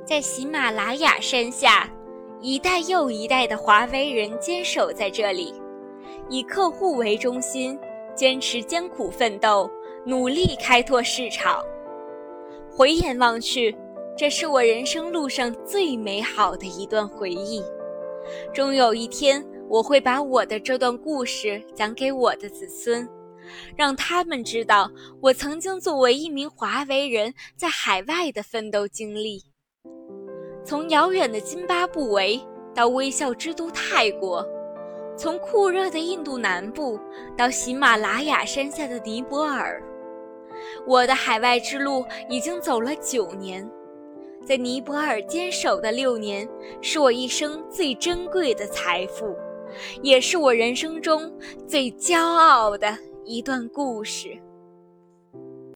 在喜马拉雅山下，一代又一代的华为人坚守在这里，以客户为中心，坚持艰苦奋斗，努力开拓市场。回眼望去，这是我人生路上最美好的一段回忆。终有一天，我会把我的这段故事讲给我的子孙，让他们知道我曾经作为一名华为人在海外的奋斗经历。从遥远的津巴布韦到微笑之都泰国，从酷热的印度南部到喜马拉雅山下的尼泊尔，我的海外之路已经走了9年。在尼泊尔坚守的6年，是我一生最珍贵的财富，也是我人生中最骄傲的一段故事。